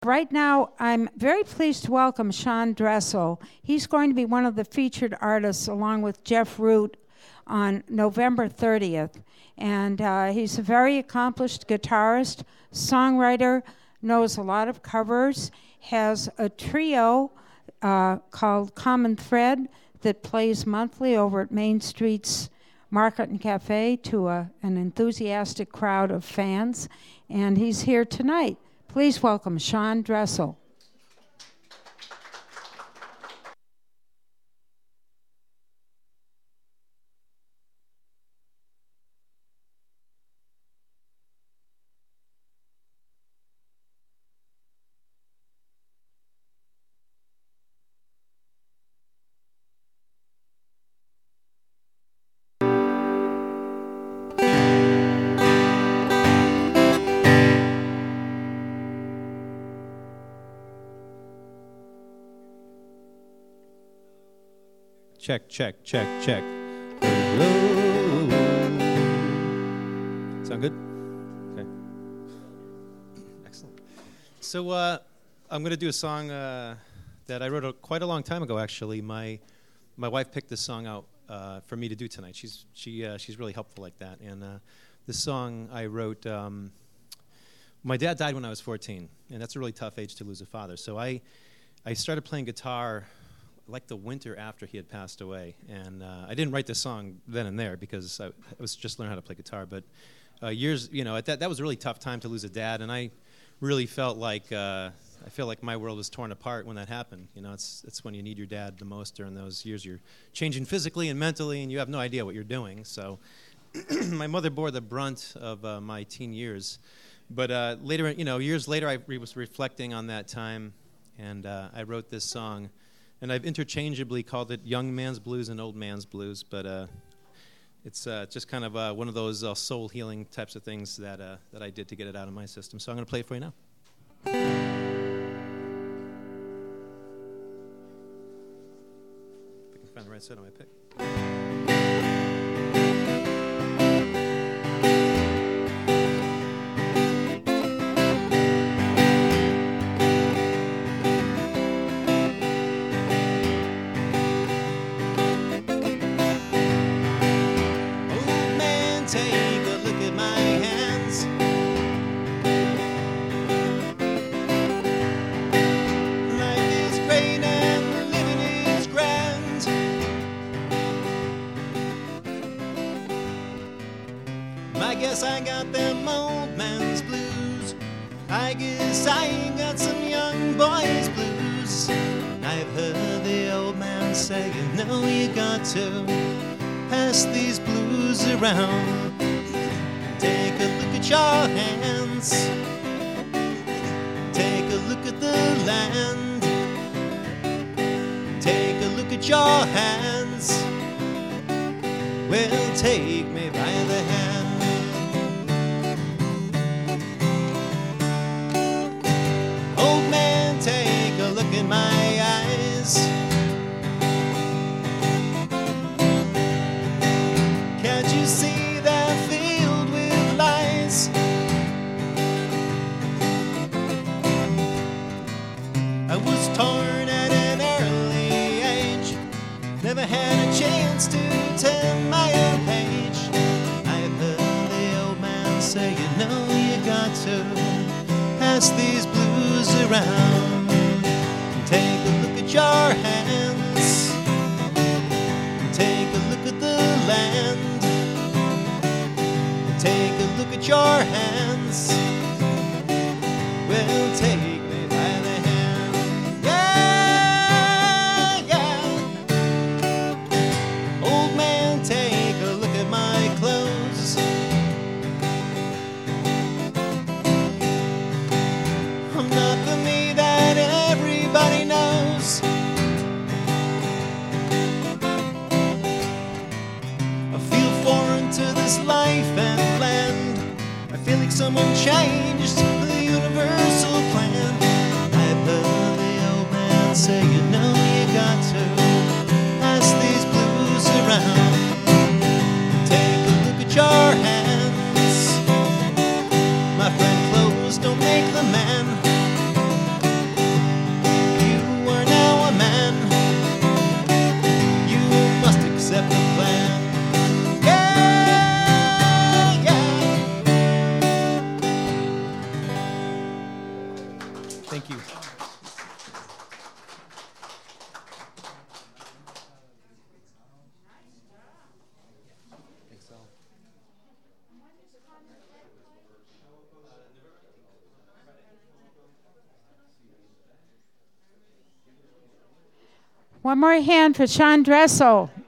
Right now, I'm very pleased to welcome Sean Dressel. He's going to be one of the featured artists along with Jeff Root on November 30th. And he's a very accomplished guitarist, songwriter, knows a lot of covers, has a trio called Common Thread that plays monthly over at Main Street's Market and Cafe to an enthusiastic crowd of fans. And he's here tonight. Please welcome Sean Dressel. Check, check, check, check. Hello. Sound good? Okay. Excellent. So I'm going to do a song that I wrote quite a long time ago, actually. My wife picked this song out for me to do tonight. She's really helpful like that. And this song I wrote, my dad died when I was 14, and that's a really tough age to lose a father. So I started playing guitar like the winter after he had passed away, and I didn't write this song then and there because I was just learning how to play guitar. But years, that was a really tough time to lose a dad, and I really felt like I feel like my world was torn apart when that happened. It's when you need your dad the most during those years. You're changing physically and mentally, and you have no idea what you're doing. So my mother bore the brunt of my teen years. But later, years later, I was reflecting on that time, and I wrote this song. And I've interchangeably called it Young Man's Blues and Old Man's Blues, but it's just kind of one of those soul healing types of things that I did to get it out of my system. So I'm going to play it for you now. If I can find the right side on my pick. I got them old man's blues. I guess I ain't got some young boy's blues. I've heard the old man say, you got to pass these blues around. Take a look at your hands. Take a look at the land. Take a look at your hands. Well, take me by the hand. In my eyes, can't you see they're filled with lies? I was torn at an early age, never had a chance to turn my own page. I've heard the old man say, you got to pass these blues around. Take a look at your hands. Take a look at the land. Take a look at your hands. Well, take me by the hand. Yeah, yeah. Old man, take a look at my clothes. I'm not the me that everybody knows. I feel foreign to this life and land. I feel like someone changed the universal plan. I've heard the old man say, you got to pass these blues around. Take a look at your hands. My friend, clothes don't make the man. One more hand for Sean Dressel.